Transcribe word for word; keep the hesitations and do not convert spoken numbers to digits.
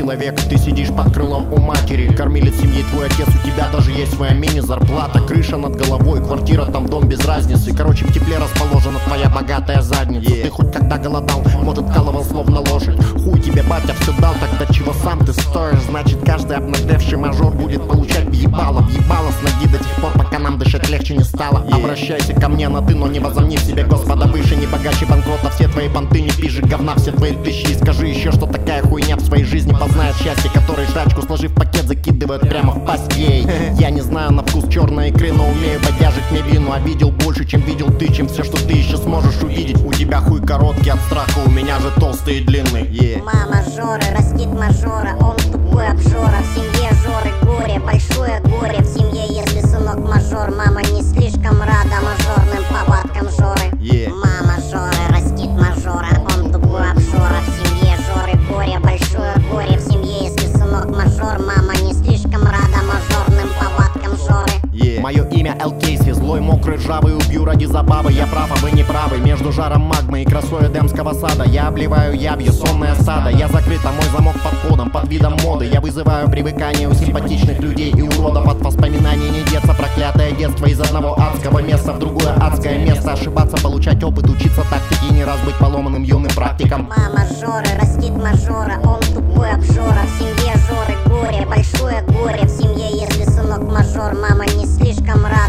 человек. Ты сидишь под крылом у матери, кормилец семьи твой отец, у тебя даже есть своя мини-зарплата. Крыша над головой, квартира там, дом без разницы. Короче, в тепле расположена твоя богатая задница. yeah. Ты хоть когда голодал, может откалывал словно лошадь. Хуй тебе батя все дал, тогда чего сам ты стоишь? Значит, каждый обнаглевший мажор будет получать въебало. Въебало с ноги до тех пор, пока нам дышать легче не стало. yeah. Обращайся ко мне на ты, но не возомни в себе Господа выше. Не богаче банкрота, все твои понты, не пиши говна, все твои тысячи. И скажи еще, что такая хуйня в своей жизни познает счастье, который жрачку, сложив пакет, закидывают прямо в пасть ей. Я не знаю на вкус черной икры, но умею бодяжить мне вину. А видел больше, чем видел ты, чем все, что ты еще сможешь увидеть. У тебя хуй короткий от страха, у меня же толстый и длинный. yeah. Мама Жоры растит мажора, он тупой обжора. В семье Жоры горе, большое горе в семье, если сынок мажор. Мама не слишком рада мажорным повадкам Жоры. yeah. Мама Жоры растит мажора, он тупой обжора. В семье Жоры горе, большое горе в семье, если сынок мажор. Мама не слишком рада мажорным повадкам Жоры. yeah. Мое имя Эл Кейси, злой, мокрый, ржавый, убью ради забавы. Я прав, а вы не правы. Между жаром магмы и красой эдемского сада я обливаю ябью, сонная сада. Я закрыт, а мой замок под входом, под видом моды. Я вызываю привыкание у симпатичных людей и уродов. От воспоминаний не деться, проклятое детство. Из одного адского места в другое адское место. Ошибаться, получать опыт, учиться тактике и не раз быть поломанным юным практиком. Мама Жоры растит мажора, он тупой обжора. В семье Жоры горе, большое горе в семье, если сынок мажор. Мама не слишком рада